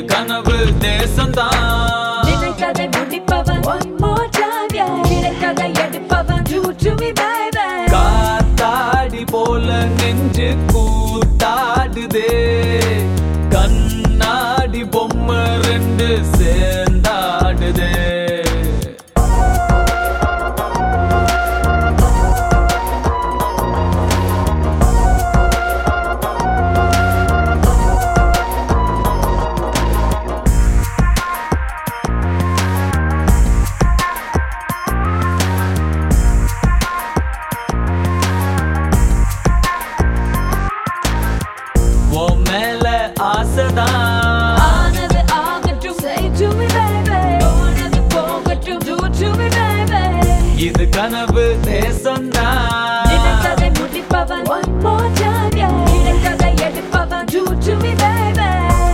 கனவு தேசம்தான். நினைத்ததை முடிப்பவன் one more time, yeah. கிடைத்ததை எடுப்பவன் do to me baby. காத்தாடி போல நெஞ்சு கூத்தாடுதே, கண்ணாடி பொம்மை ரெண்டு சேர்ந்தாடுதே. ஆனது ஆகட்டும் say to me baby. போனது போகட்டும் do to me baby. இது கனவு தேசம்தான். நினைத்ததை முடிப்பவன் one more time, yeah. கிடைத்ததை எடுப்பவன் do to me baby.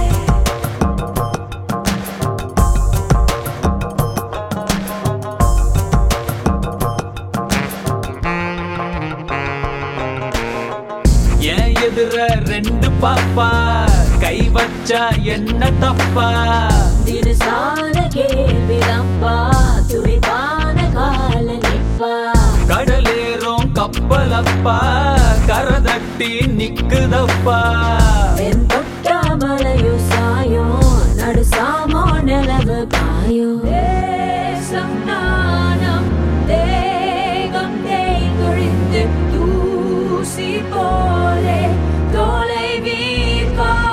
ஏன் எதிர ரெண்டு பாப்பா, கை வச்சா என்ன தப்பா? தினசான கேள்விதப்பா, துடிப்பான கால நிப்பா. கடலேறும் கப்பலப்பா, கரதட்டி நிக்குதப்பா. வெண் தொட்டா மலையோ சாயோ, நடு சாமோ நிலவு பாயோ. தேசம் நாணம் தேகம் தேய்ந்தொழிந்து தூசி போலே தோலை வீர்கார்.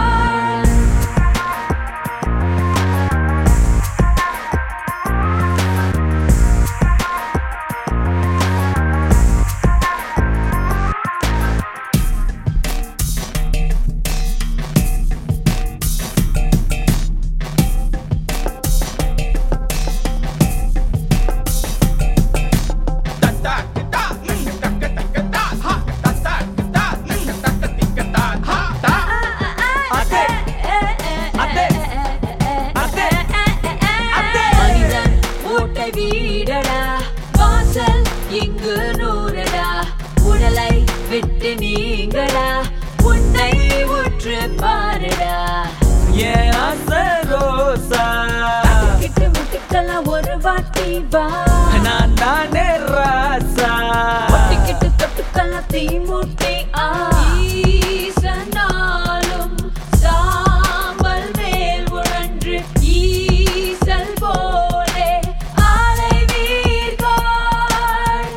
வீடடா வாசல் இங்கு நூறடா, உடலை விட்டு நீங்கடா, உன்னை உற்று பாருடா. ஏன் ஆசை ரோசா, கிட்டு முட்டிக்கலாம் ஒரு வாட்டி வா. நான் தானே ராசா, ஒட்டிக்கிட்டு தொட்டுக்கலாம் தீ மூட்டி ஆ. ஈசனாலும் சாம்பல் மேல் உழன்று ஈசல் போலே ஆலை வீர்கார்.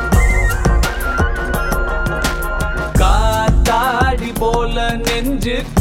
காத்தாடி போல நெஞ்சு